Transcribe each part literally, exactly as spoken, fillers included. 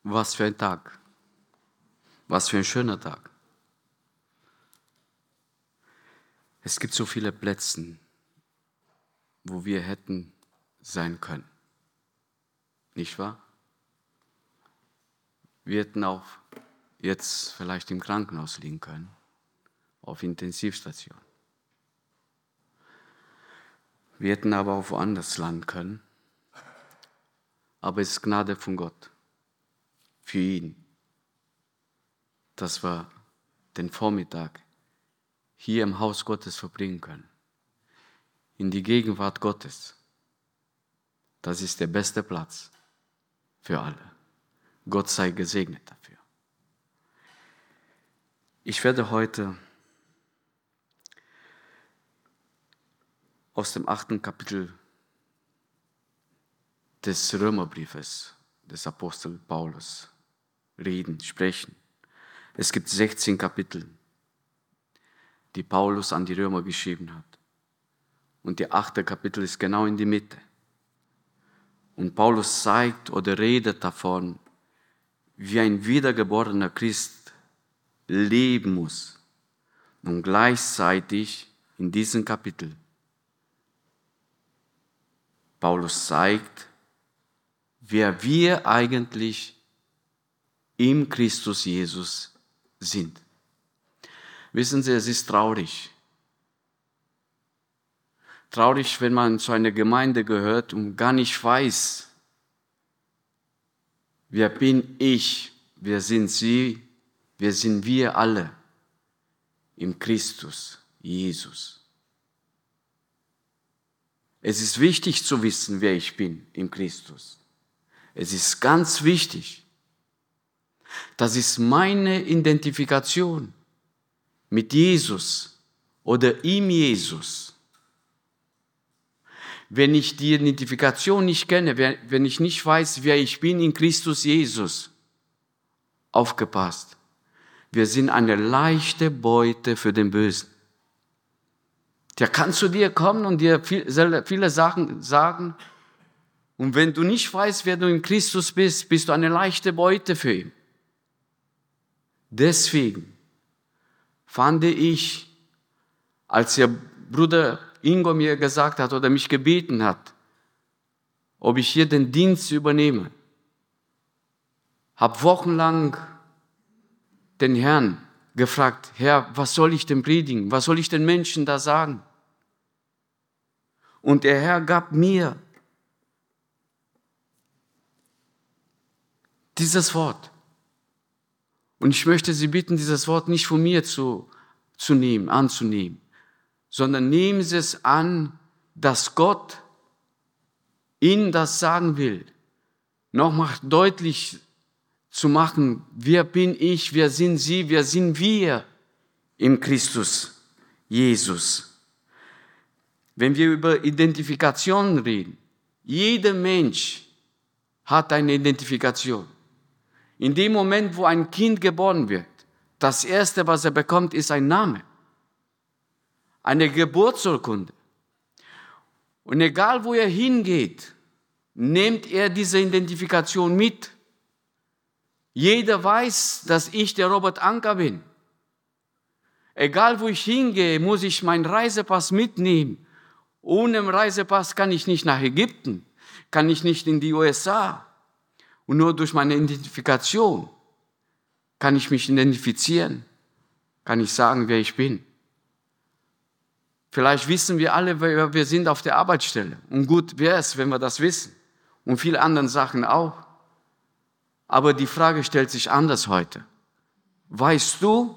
Was für ein Tag. Was für ein schöner Tag. Es gibt so viele Plätze, wo wir hätten sein können. Nicht wahr? Wir hätten auch jetzt vielleicht im Krankenhaus liegen können, auf Intensivstation. Wir hätten aber auch woanders landen können. Aber es ist Gnade von Gott für ihn, dass wir den Vormittag hier im Haus Gottes verbringen können, in die Gegenwart Gottes. Das ist der beste Platz für alle. Gott sei gesegnet dafür. Ich werde heute aus dem achten Kapitel des Römerbriefes des Apostel Paulus reden, sprechen. Es gibt sechzehn Kapitel, die Paulus an die Römer geschrieben hat. Und der achte Kapitel ist genau in die Mitte. Und Paulus zeigt oder redet davon, wie ein wiedergeborener Christ leben muss. Und gleichzeitig in diesem Kapitel Paulus zeigt, wer wir eigentlich im Christus Jesus sind. Wissen Sie, es ist traurig. Traurig, wenn man zu einer Gemeinde gehört und gar nicht weiß, wer bin ich, wer sind Sie, wer sind wir alle im Christus Jesus. Es ist wichtig zu wissen, wer ich bin im Christus. Es ist ganz wichtig. Das ist meine Identifikation mit Jesus oder im Jesus. Wenn ich die Identifikation nicht kenne, wenn ich nicht weiß, wer ich bin in Christus Jesus, aufgepasst, wir sind eine leichte Beute für den Bösen. Der kann zu dir kommen und dir viele Sachen sagen. Und wenn du nicht weißt, wer du in Christus bist, bist du eine leichte Beute für ihn. Deswegen fand ich, als der Bruder Ingo mir gesagt hat oder mich gebeten hat, ob ich hier den Dienst übernehme, habe wochenlang den Herrn gefragt, Herr, was soll ich denn predigen? Was soll ich den Menschen da sagen? Und der Herr gab mir dieses Wort. Und ich möchte Sie bitten, dieses Wort nicht von mir zu, zu nehmen, anzunehmen, sondern nehmen Sie es an, dass Gott Ihnen das sagen will. Nochmal deutlich zu machen, wer bin ich, wer sind Sie, wer sind wir im Christus Jesus. Wenn wir über Identifikation reden, jeder Mensch hat eine Identifikation. In dem Moment, wo ein Kind geboren wird, das Erste, was er bekommt, ist ein Name. Eine Geburtsurkunde. Und egal, wo er hingeht, nimmt er diese Identifikation mit. Jeder weiß, dass ich der Robert Anker bin. Egal, wo ich hingehe, muss ich meinen Reisepass mitnehmen. Ohne den Reisepass kann ich nicht nach Ägypten, kann ich nicht in die U S A. Und nur durch meine Identifikation kann ich mich identifizieren, kann ich sagen, wer ich bin. Vielleicht wissen wir alle, wer wir sind auf der Arbeitsstelle. Und gut wäre es, wenn wir das wissen. Und viele andere Sachen auch. Aber die Frage stellt sich anders heute. Weißt du,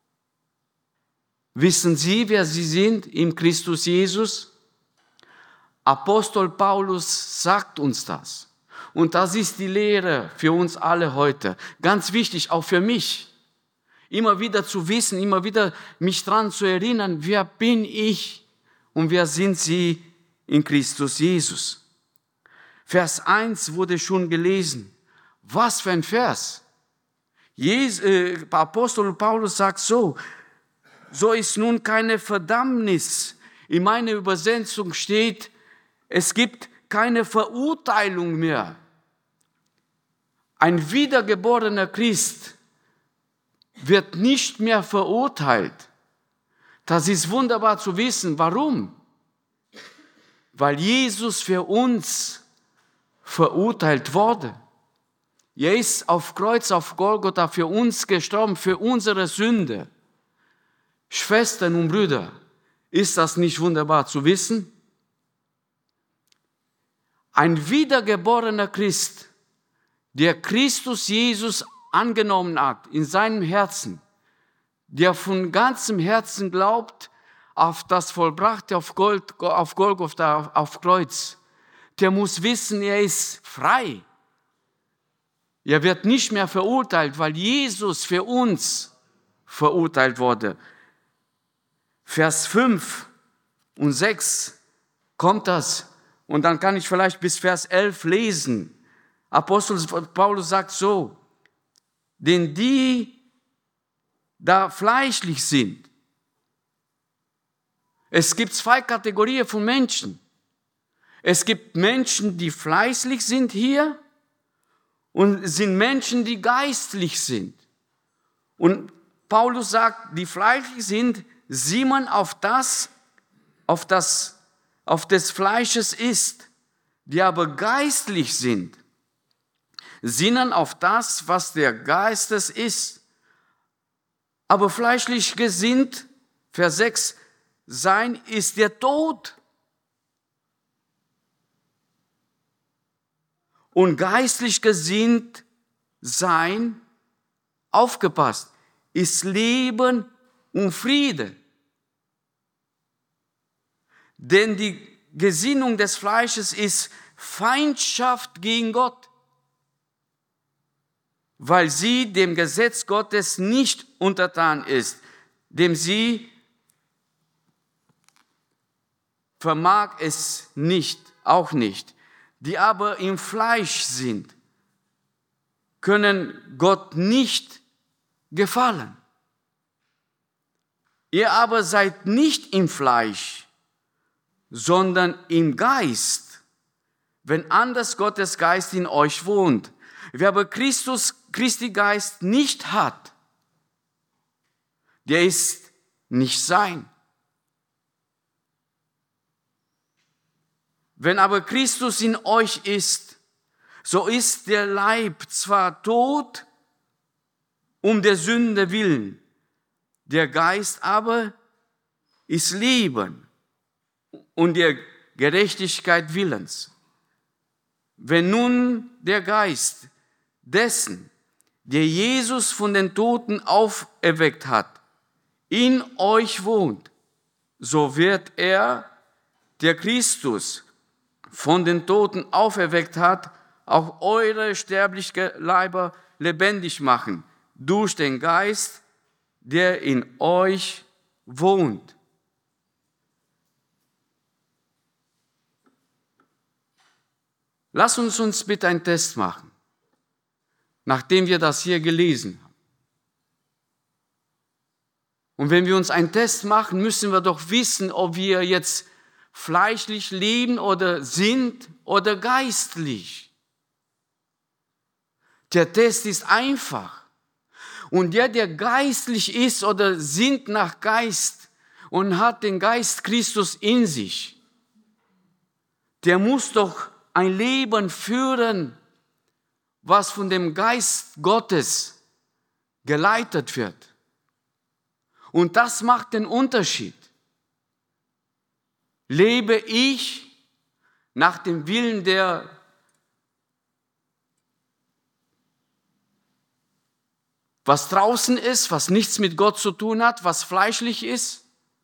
wissen Sie, wer Sie sind im Christus Jesus? Apostel Paulus sagt uns das. Und das ist die Lehre für uns alle heute. Ganz wichtig, auch für mich. Immer wieder zu wissen, immer wieder mich daran zu erinnern, wer bin ich und wer sind Sie in Christus Jesus. Vers eins wurde schon gelesen. Was für ein Vers. Jesus, äh, Apostel Paulus sagt so, so ist nun keine Verdammnis. In meiner Übersetzung steht, es gibt keine Verurteilung mehr. Ein wiedergeborener Christ wird nicht mehr verurteilt. Das ist wunderbar zu wissen. Warum? Weil Jesus für uns verurteilt wurde. Er ist auf Kreuz, auf Golgotha für uns gestorben, für unsere Sünde. Schwestern und Brüder, ist das nicht wunderbar zu wissen? Ein wiedergeborener Christ, der Christus Jesus angenommen hat in seinem Herzen, der von ganzem Herzen glaubt auf das Vollbrachte auf, Gold, auf Golgotha, auf Kreuz, der muss wissen, er ist frei. Er wird nicht mehr verurteilt, weil Jesus für uns verurteilt wurde. Vers fünf und sechs kommt das. Und dann kann ich vielleicht bis Vers elf lesen. Apostel Paulus sagt so, denn die da fleischlich sind. Es gibt zwei Kategorien von Menschen. Es gibt Menschen, die fleischlich sind hier und es sind Menschen, die geistlich sind. Und Paulus sagt, die fleischlich sind, sieh man auf das, auf das, auf des Fleisches ist, die aber geistlich sind, sinnen auf das, was der Geistes ist. Aber fleischlich gesinnt, Vers sechs, sein ist der Tod. Und geistlich gesinnt sein, aufgepasst, ist Leben und Friede. Denn die Gesinnung des Fleisches ist Feindschaft gegen Gott, weil sie dem Gesetz Gottes nicht untertan ist, dem sie vermag es nicht, auch nicht. Die aber im Fleisch sind, können Gott nicht gefallen. Ihr aber seid nicht im Fleisch, sondern im Geist, wenn anders Gottes Geist in euch wohnt. Wer aber Christus, Christi Geist nicht hat, der ist nicht sein. Wenn aber Christus in euch ist, so ist der Leib zwar tot um der Sünde willen, der Geist aber ist Leben und der Gerechtigkeit willens. Wenn nun der Geist dessen, der Jesus von den Toten auferweckt hat, in euch wohnt, so wird er, der Christus von den Toten auferweckt hat, auch eure sterblichen Leiber lebendig machen, durch den Geist, der in euch wohnt. Lass uns uns bitte einen Test machen, nachdem wir das hier gelesen haben. Und wenn wir uns einen Test machen, müssen wir doch wissen, ob wir jetzt fleischlich leben oder sind oder geistlich. Der Test ist einfach. Und der, der geistlich ist oder sinnt nach Geist und hat den Geist Christus in sich, der muss doch ein Leben führen, was von dem Geist Gottes geleitet wird. Und das macht den Unterschied. Lebe ich nach dem Willen, der was draußen ist, was nichts mit Gott zu tun hat, was fleischlich ist?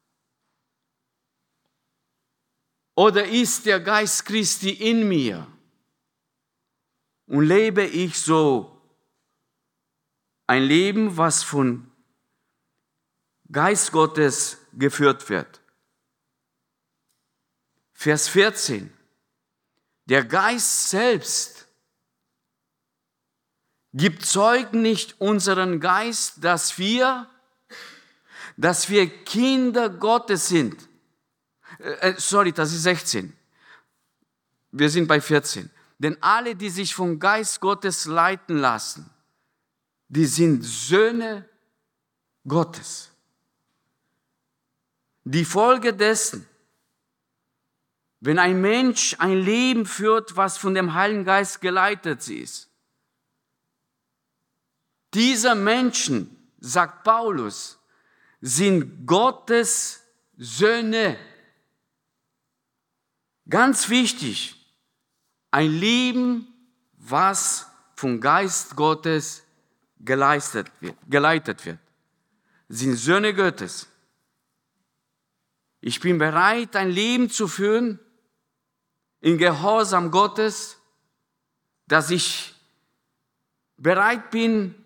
Oder ist der Geist Christi in mir? Und lebe ich so ein Leben, was von Geist Gottes geführt wird? Vers vierzehn. Der Geist selbst gibt Zeugnis unseren Geist, dass wir, dass wir Kinder Gottes sind. Äh, sorry, das ist sechzehn. Wir sind bei vierzehn. Denn alle, die sich vom Geist Gottes leiten lassen, die sind Söhne Gottes. Die Folge dessen, wenn ein Mensch ein Leben führt, was von dem Heiligen Geist geleitet ist, diese Menschen, sagt Paulus, sind Gottes Söhne. Ganz wichtig, ein Leben, was vom Geist Gottes geleitet wird, geleitet wird, sind Söhne Gottes. Ich bin bereit, ein Leben zu führen in Gehorsam Gottes, dass ich bereit bin,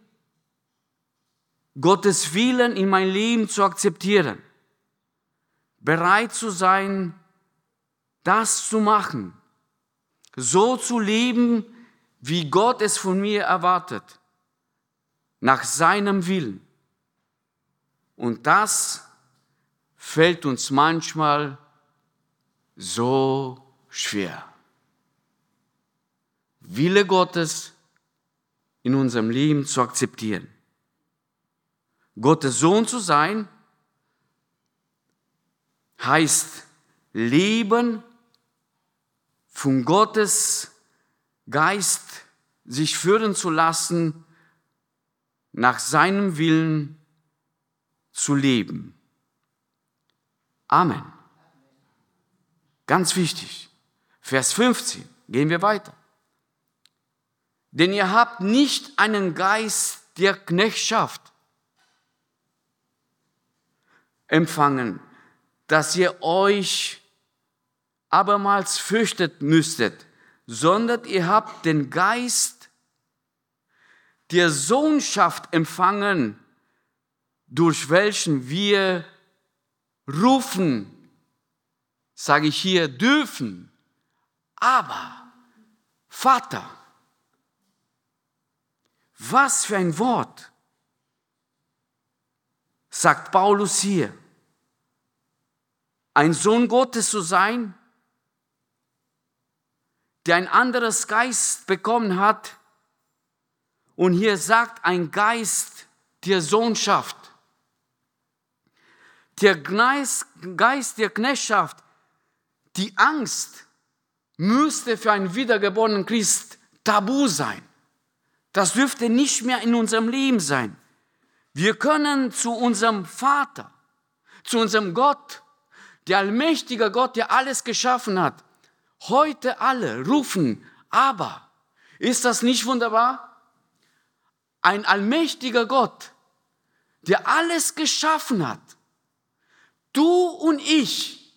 Gottes Willen in mein Leben zu akzeptieren. Bereit zu sein, das zu machen, so zu leben, wie Gott es von mir erwartet, nach seinem Willen. Und das fällt uns manchmal so schwer. Wille Gottes in unserem Leben zu akzeptieren. Gottes Sohn zu sein, heißt Leben von Gottes Geist sich führen zu lassen, nach seinem Willen zu leben. Amen. Ganz wichtig. Vers fünfzehn. Gehen wir weiter. Denn ihr habt nicht einen Geist der Knechtschaft empfangen, dass ihr euch abermals fürchtet müsstet, sondern ihr habt den Geist der Sohnschaft empfangen, durch welchen wir rufen, sage ich hier, dürfen, aber Vater. Was für ein Wort, sagt Paulus hier. Ein Sohn Gottes zu sein, der ein anderes Geist bekommen hat, und hier sagt ein Geist der Sohnschaft. Der Geist der Knechtschaft, die Angst, müsste für einen wiedergeborenen Christ tabu sein. Das dürfte nicht mehr in unserem Leben sein. Wir können zu unserem Vater, zu unserem Gott, der allmächtige Gott, der alles geschaffen hat, heute alle rufen, aber ist das nicht wunderbar? Ein allmächtiger Gott, der alles geschaffen hat, du und ich,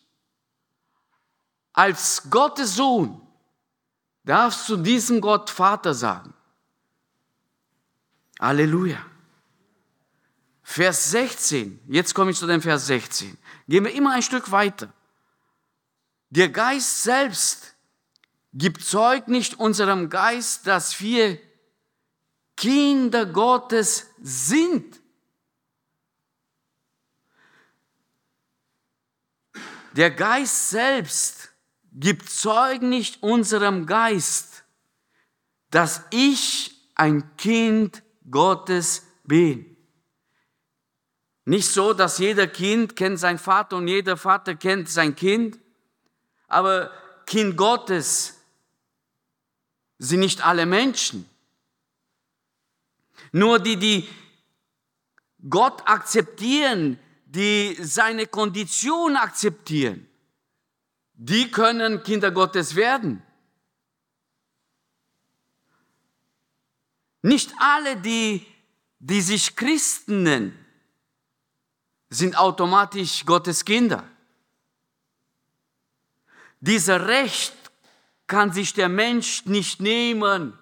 als Gottes Sohn, darfst zu diesem Gott Vater sagen. Halleluja. Vers sechzehn, jetzt komme ich zu dem Vers sechzehn. Gehen wir immer ein Stück weiter. Der Geist selbst gibt Zeugnis unserem Geist, dass wir Kinder Gottes sind. Der Geist selbst gibt Zeugnis unserem Geist, dass ich ein Kind Gottes bin. Nicht so, dass jeder Kind kennt seinen Vater und jeder Vater kennt sein Kind, aber Kind Gottes sind nicht alle Menschen. Nur die, die Gott akzeptieren, die seine Kondition akzeptieren, die können Kinder Gottes werden. Nicht alle, die, die sich Christen nennen, sind automatisch Gottes Kinder. Dieses Recht kann sich der Mensch nicht nehmen.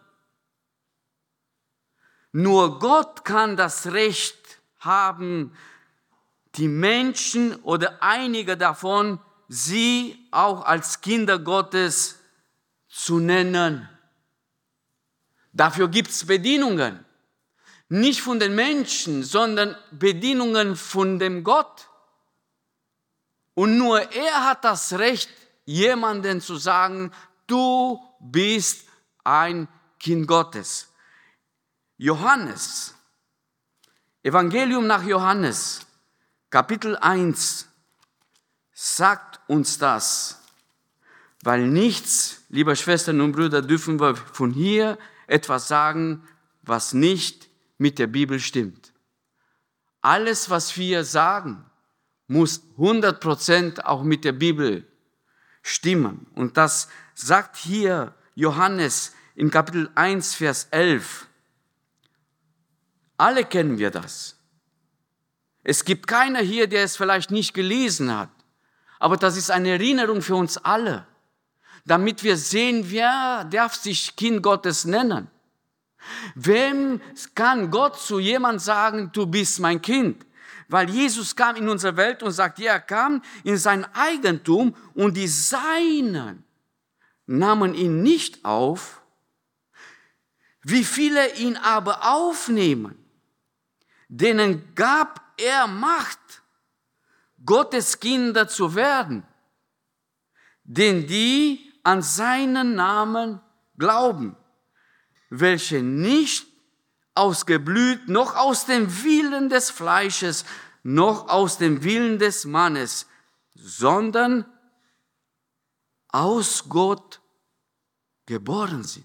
Nur Gott kann das Recht haben, die Menschen oder einige davon, sie auch als Kinder Gottes zu nennen. Dafür gibt es Bedingungen. Nicht von den Menschen, sondern Bedingungen von dem Gott. Und nur er hat das Recht, jemandem zu sagen, du bist ein Kind Gottes. Johannes, Evangelium nach Johannes, Kapitel eins, sagt uns das, weil nichts, liebe Schwestern und Brüder, dürfen wir von hier etwas sagen, was nicht mit der Bibel stimmt. Alles, was wir sagen, muss hundert Prozent auch mit der Bibel stimmen. Und das sagt hier Johannes in Kapitel eins, Vers elf. Alle kennen wir das. Es gibt keiner hier, der es vielleicht nicht gelesen hat. Aber das ist eine Erinnerung für uns alle, damit wir sehen, wer darf sich Kind Gottes nennen. Wem kann Gott zu jemandem sagen, du bist mein Kind? Weil Jesus kam in unsere Welt und sagt, ja, er kam in sein Eigentum und die Seinen nahmen ihn nicht auf. Wie viele ihn aber aufnehmen, denen gab er Macht, Gottes Kinder zu werden, denn die an seinen Namen glauben, welche nicht ausgeblüht, noch aus dem Willen des Fleisches, noch aus dem Willen des Mannes, sondern aus Gott geboren sind.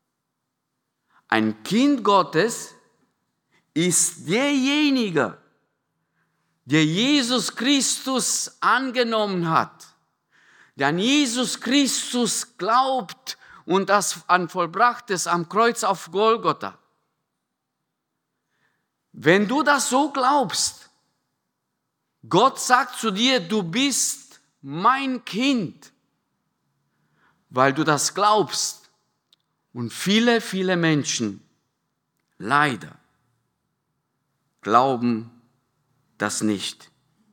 Ein Kind Gottes ist derjenige, der Jesus Christus angenommen hat, der an Jesus Christus glaubt und das an Vollbrachtes am Kreuz auf Golgotha. Wenn du das so glaubst, Gott sagt zu dir, du bist mein Kind, weil du das glaubst. Und viele, viele Menschen, leider, glauben das nicht.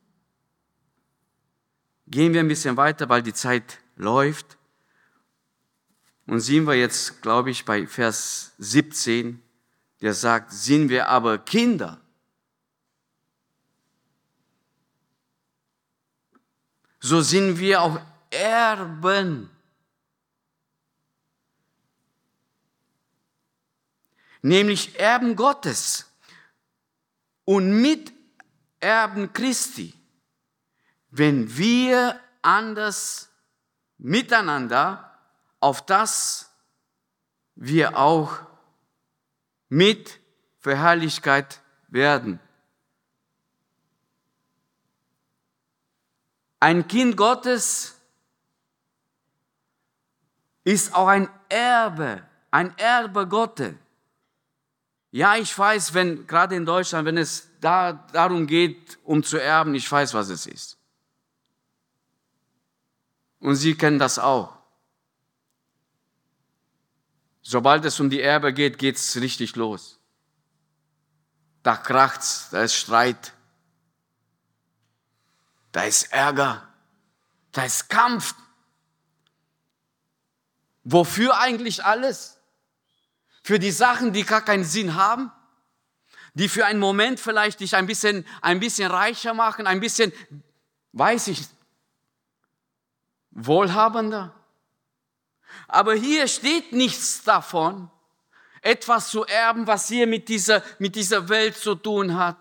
Gehen wir ein bisschen weiter, weil die Zeit läuft. Und sehen wir jetzt, glaube ich, bei Vers siebzehn, der sagt, sind wir aber Kinder, so sind wir auch Erben. Nämlich Erben Gottes und Miterben Christi, wenn wir anders miteinander, auf das wir auch mit verherrlicht werden. Ein Kind Gottes ist auch ein Erbe, ein Erbe Gottes. Ja, ich weiß, wenn gerade in Deutschland, wenn es da darum geht, um zu erben, ich weiß, was es ist. Und Sie kennen das auch. Sobald es um die Erbe geht, geht es richtig los. Da kracht's, da ist Streit, da ist Ärger, da ist Kampf. Wofür eigentlich alles? Für die Sachen, die gar keinen Sinn haben, die für einen Moment vielleicht dich ein bisschen, ein bisschen reicher machen, ein bisschen, weiß ich, wohlhabender. Aber hier steht nichts davon, etwas zu erben, was hier mit dieser, mit dieser Welt zu tun hat.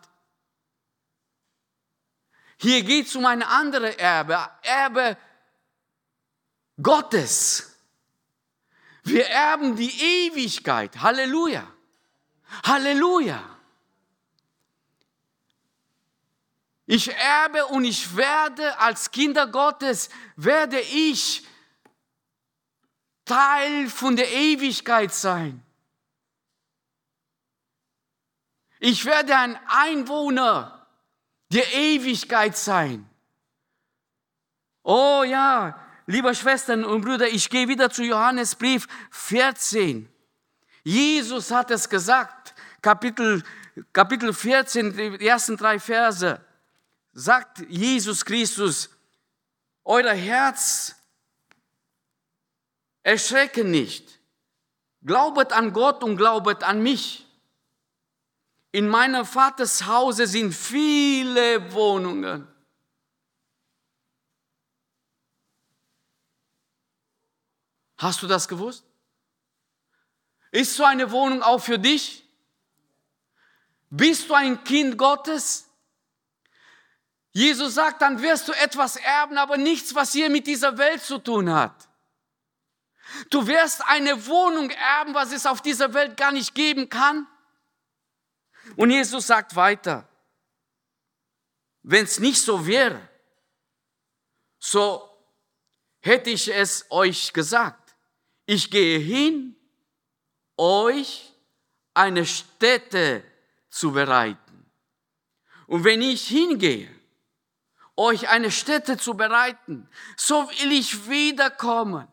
Hier geht es um eine andere Erbe, Erbe Gottes. Wir erben die Ewigkeit. Halleluja. Halleluja. Ich erbe und ich werde als Kinder Gottes, werde ich Teil von der Ewigkeit sein. Ich werde ein Einwohner der Ewigkeit sein. Oh ja, liebe Schwestern und Brüder, ich gehe wieder zu Johannesbrief vierzehn. Jesus hat es gesagt, Kapitel, Kapitel vierzehn, die ersten drei Verse, sagt Jesus Christus, euer Herz erschrecke nicht. Glaubet an Gott und glaubet an mich. In meinem Vaters Hause sind viele Wohnungen. Hast du das gewusst? Ist so eine Wohnung auch für dich? Bist du ein Kind Gottes? Jesus sagt, dann wirst du etwas erben, aber nichts, was hier mit dieser Welt zu tun hat. Du wirst eine Wohnung erben, was es auf dieser Welt gar nicht geben kann. Und Jesus sagt weiter, wenn es nicht so wäre, so hätte ich es euch gesagt. Ich gehe hin, euch eine Stätte zu bereiten. Und wenn ich hingehe, euch eine Stätte zu bereiten, so will ich wiederkommen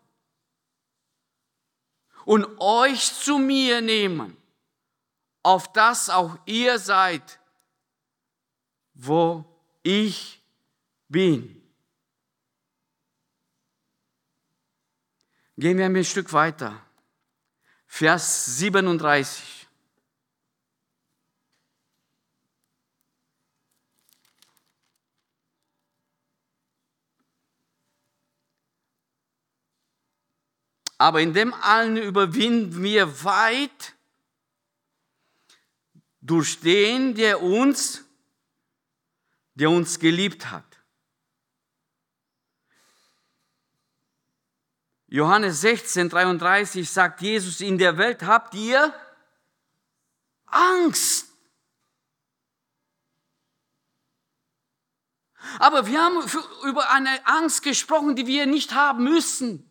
und euch zu mir nehmen, auf dass auch ihr seid, wo ich bin. Gehen wir ein Stück weiter. Vers siebenunddreißig. Aber in dem allen überwinden wir weit durch den, der uns, der uns geliebt hat. Johannes sechzehn, dreiunddreißig sagt Jesus, in der Welt habt ihr Angst. Aber wir haben über eine Angst gesprochen, die wir nicht haben müssen.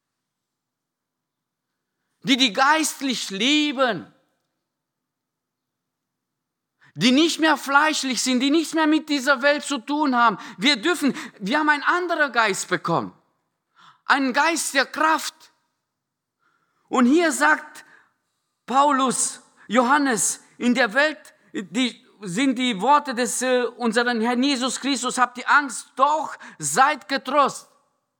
Die, die geistlich leben, die nicht mehr fleischlich sind, die nichts mehr mit dieser Welt zu tun haben. Wir dürfen, wir haben einen anderen Geist bekommen. Einen Geist der Kraft. Und hier sagt Paulus, Johannes, in der Welt die, sind die Worte des äh, unseren Herrn Jesus Christus, habt ihr Angst, doch seid getrost.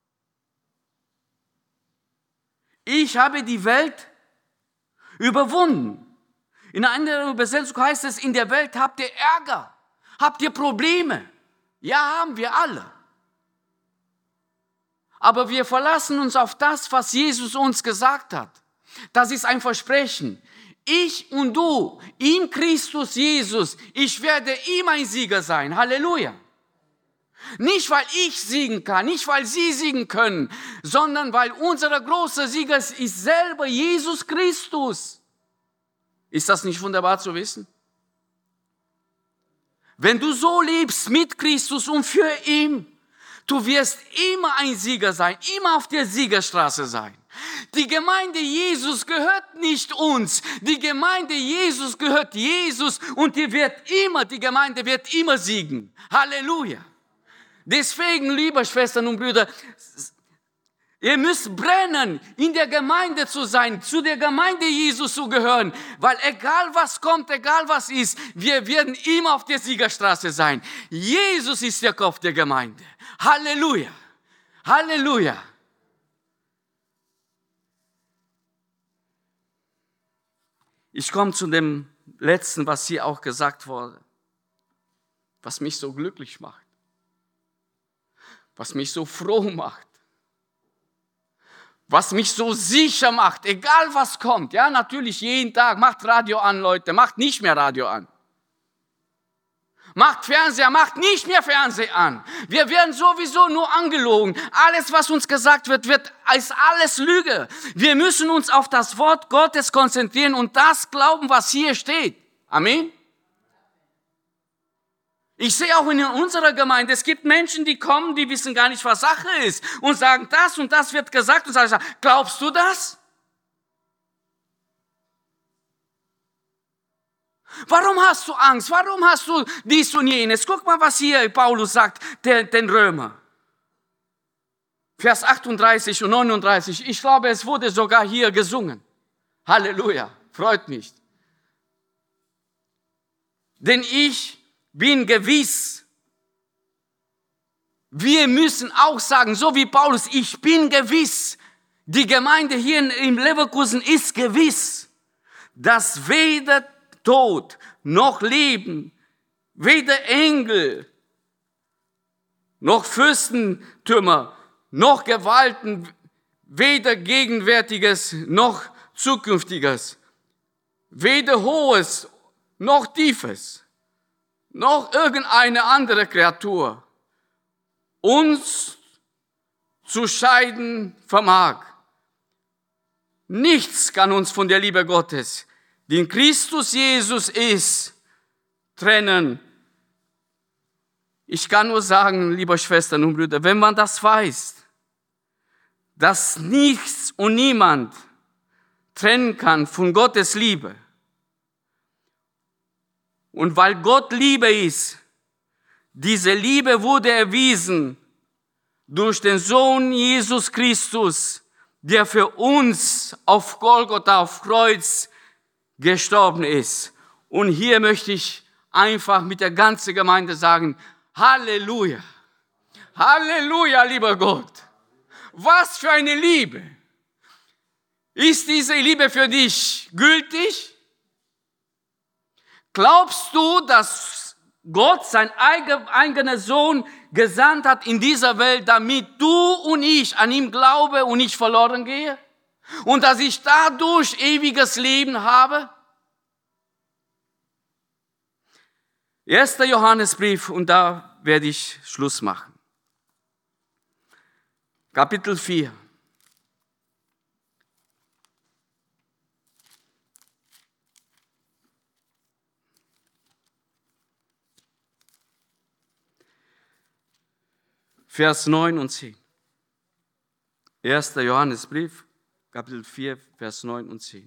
Ich habe die Welt überwunden. In einer anderen Übersetzung heißt es, in der Welt habt ihr Ärger, habt ihr Probleme. Ja, haben wir alle. Aber wir verlassen uns auf das, was Jesus uns gesagt hat. Das ist ein Versprechen. Ich und du, in Christus Jesus, ich werde ihm ein Sieger sein. Halleluja. Nicht, weil ich siegen kann, nicht, weil sie siegen können, sondern weil unser großer Sieger ist selber Jesus Christus. Ist das nicht wunderbar zu wissen? Wenn du so lebst mit Christus und für ihn, du wirst immer ein Sieger sein, immer auf der Siegerstraße sein. Die Gemeinde Jesus gehört nicht uns. Die Gemeinde Jesus gehört Jesus und die wird immer, die Gemeinde wird immer siegen. Halleluja. Deswegen, liebe Schwestern und Brüder, ihr müsst brennen, in der Gemeinde zu sein, zu der Gemeinde Jesus zu gehören, weil egal was kommt, egal was ist, wir werden immer auf der Siegerstraße sein. Jesus ist der Kopf der Gemeinde. Halleluja. Halleluja. Ich komme zu dem Letzten, was hier auch gesagt wurde, was mich so glücklich macht, was mich so froh macht, was mich so sicher macht, egal was kommt. Ja, natürlich jeden Tag, macht Radio an, Leute, macht nicht mehr Radio an. Macht Fernseher, macht nicht mehr Fernseher an. Wir werden sowieso nur angelogen. Alles, was uns gesagt wird, wird ist alles Lüge. Wir müssen uns auf das Wort Gottes konzentrieren und das glauben, was hier steht. Amen. Ich sehe auch in unserer Gemeinde, es gibt Menschen, die kommen, die wissen gar nicht, was Sache ist und sagen, das und das wird gesagt und sagen, glaubst du das? Warum hast du Angst? Warum hast du dies und jenes? Guck mal, was hier Paulus sagt, den, den Römer. Vers achtunddreißig und neununddreißig. Ich glaube, es wurde sogar hier gesungen. Halleluja, freut mich. Denn ich bin gewiss. Wir müssen auch sagen, so wie Paulus, ich bin gewiss. Die Gemeinde hier in Leverkusen ist gewiss, dass weder Tod noch Leben, weder Engel noch Fürstentümer noch Gewalten, weder Gegenwärtiges noch Zukünftiges weder Hohes noch Tiefes, noch irgendeine andere Kreatur uns zu scheiden vermag. Nichts kann uns von der Liebe Gottes, die in Christus Jesus ist, trennen. Ich kann nur sagen, liebe Schwestern und Brüder, wenn man das weiß, dass nichts und niemand trennen kann von Gottes Liebe. Und weil Gott Liebe ist, diese Liebe wurde erwiesen durch den Sohn Jesus Christus, der für uns auf Golgotha, auf Kreuz gestorben ist. Und hier möchte ich einfach mit der ganzen Gemeinde sagen, Halleluja, Halleluja, lieber Gott. Was für eine Liebe. Ist diese Liebe für dich gültig? Glaubst du, dass Gott seinen eigenen Sohn gesandt hat in dieser Welt, damit du und ich an ihm glaube und nicht verloren gehe? Und dass ich dadurch ewiges Leben habe? Erster Johannesbrief, und da werde ich Schluss machen. Kapitel vier. Vers neun und zehn. Erster Johannesbrief, Kapitel vier, Vers neun und zehn.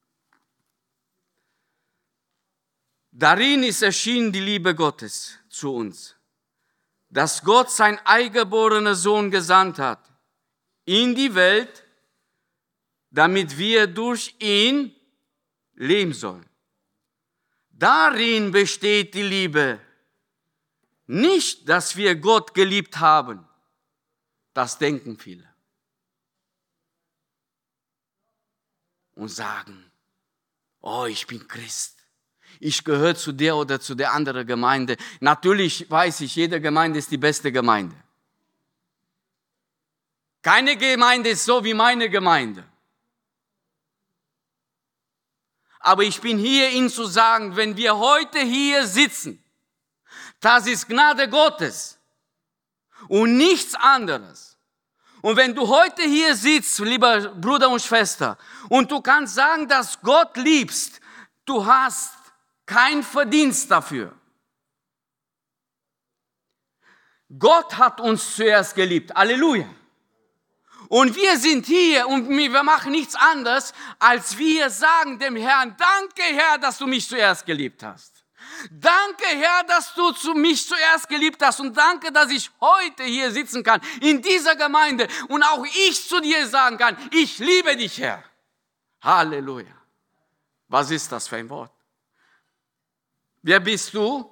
Darin ist erschienen die Liebe Gottes zu uns, dass Gott sein eingeborenen Sohn gesandt hat in die Welt, damit wir durch ihn leben sollen. Darin besteht die Liebe. Nicht, dass wir Gott geliebt haben. Das denken viele. Und sagen, oh, ich bin Christ. Ich gehöre zu der oder zu der anderen Gemeinde. Natürlich weiß ich, jede Gemeinde ist die beste Gemeinde. Keine Gemeinde ist so wie meine Gemeinde. Aber ich bin hier, Ihnen zu sagen, wenn wir heute hier sitzen, das ist Gnade Gottes und nichts anderes. Und wenn du heute hier sitzt, lieber Bruder und Schwester, und du kannst sagen, dass Gott liebst, du hast keinen Verdienst dafür. Gott hat uns zuerst geliebt. Halleluja. Und wir sind hier und wir machen nichts anderes, als wir sagen dem Herrn, danke Herr, dass du mich zuerst geliebt hast. Danke, Herr, dass du zu mich zuerst geliebt hast und danke, dass ich heute hier sitzen kann, in dieser Gemeinde und auch ich zu dir sagen kann, ich liebe dich, Herr. Halleluja. Was ist das für ein Wort? Wer bist du?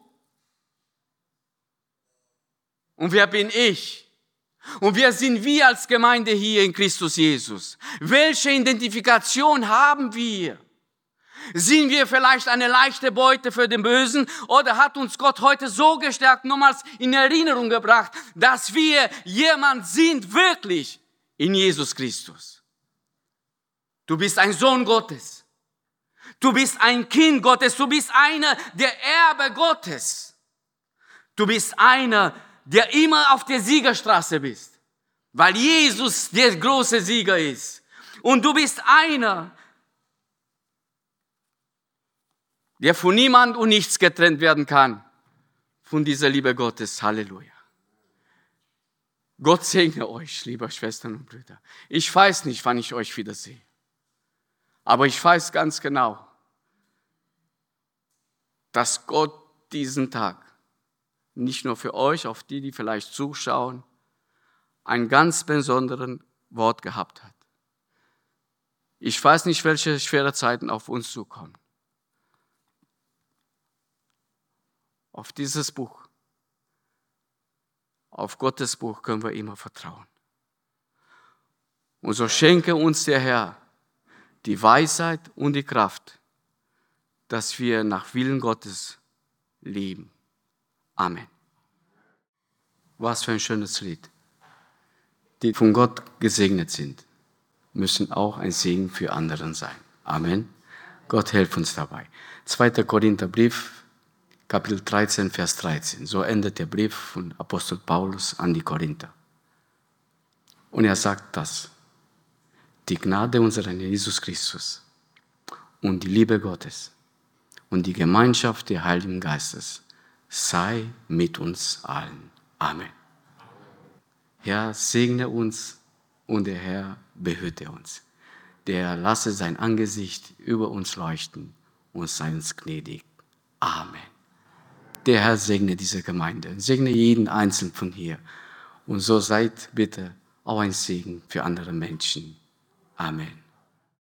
Und wer bin ich? Und wer sind wir als Gemeinde hier in Christus Jesus? Welche Identifikation haben wir? Sind wir vielleicht eine leichte Beute für den Bösen oder hat uns Gott heute so gestärkt, nochmals in Erinnerung gebracht, dass wir jemand sind wirklich in Jesus Christus? Du bist ein Sohn Gottes. Du bist ein Kind Gottes. Du bist einer der Erbe Gottes. Du bist einer, der immer auf der Siegerstraße bist, weil Jesus der große Sieger ist. Und du bist einer, der von niemand und nichts getrennt werden kann, von dieser Liebe Gottes. Halleluja. Gott segne euch, liebe Schwestern und Brüder. Ich weiß nicht, wann ich euch wiedersehe. Aber ich weiß ganz genau, dass Gott diesen Tag nicht nur für euch, auf die, die vielleicht zuschauen, ein ganz besonderes Wort gehabt hat. Ich weiß nicht, welche schwere Zeiten auf uns zukommen. Auf dieses Buch, auf Gottes Buch können wir immer vertrauen. Und so schenke uns der Herr die Weisheit und die Kraft, dass wir nach Willen Gottes leben. Amen. Was für ein schönes Lied. Die von Gott gesegnet sind, müssen auch ein Segen für andere sein. Amen. Gott hilft uns dabei. zweiter Korintherbrief, Kapitel dreizehn, Vers dreizehn. So endet der Brief von Apostel Paulus an die Korinther. Und er sagt das: Die Gnade unseres Herrn Jesus Christus und die Liebe Gottes und die Gemeinschaft des Heiligen Geistes sei mit uns allen. Amen. Herr, segne uns und der Herr behüte uns. Der Herr lasse sein Angesicht über uns leuchten und sei uns gnädig. Amen. Der Herr segne diese Gemeinde, segne jeden Einzelnen von hier. Und so seid bitte auch ein Segen für andere Menschen. Amen.